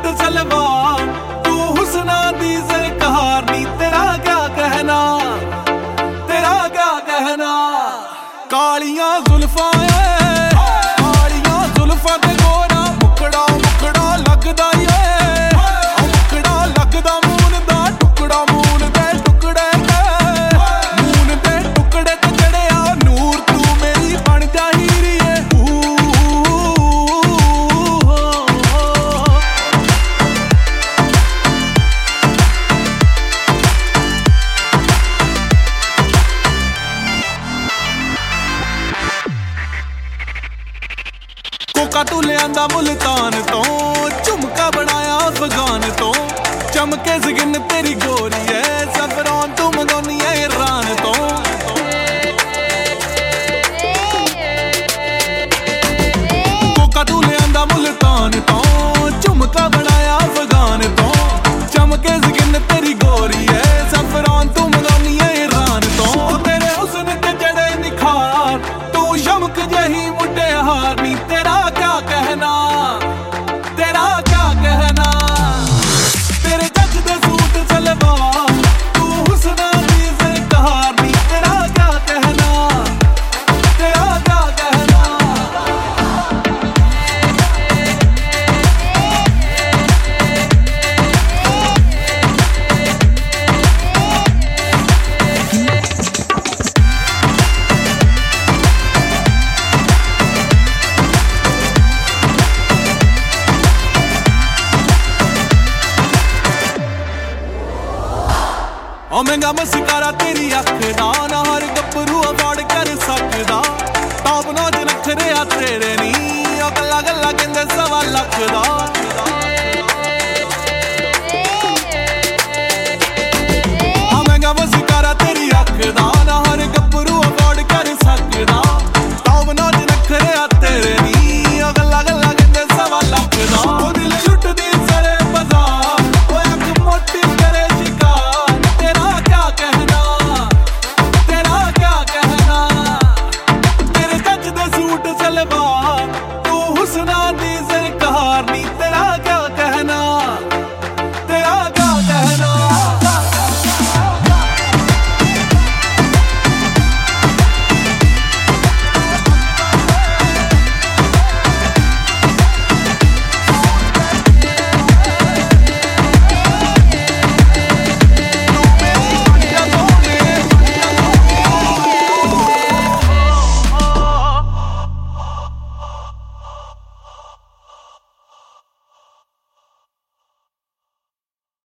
Suit salwar, तू हुस्ना दी ज़रकार नी, तेरा क्या कहना, तेरा क्या कहना। कालियां जुल्फां कालियां जुल्फां ते गोरा मुखड़ा मुखड़ा लगदा मुखड़ा लगदा मून दा टुकड़ा, मून दे टुकड़े मून दे टुकड़े ते चढ़िया नूर, तू मेरी बन जा हीरिए। कोका तू लियांदा मुल्तान तो, झुमका बनाया अफगान तो, चमके स्किन तेरी गोरी है, ज़फ़रान तू मंगानी है ईरान तो। कोका तू लियांदा मुल्तान तो, झुमका बनाया अफगान तो, चमके स्किन तेरी गोरी है, ज़फ़रान तू मंगानी है ईरान तो। तेरे हुस्न ते जड़े निखार, तू शमक जही मुंडे हार नी, तेरा क्या कहना, तेरा क्या कहना। तेरे जग दे सूट सलवार, तू हुस्ना दी ज़रकार नी, तेरा क्या कहना, तेरा क्या कहना। ओ महंगा मस्कारा तेरी अख दा, ना हर गब्बरू अफोर्ड कर सकदा, टॉप नॉच नखरे आ तेरे नी, ओ गल्ला गल्ला कहंदे 1.25 लाख दा।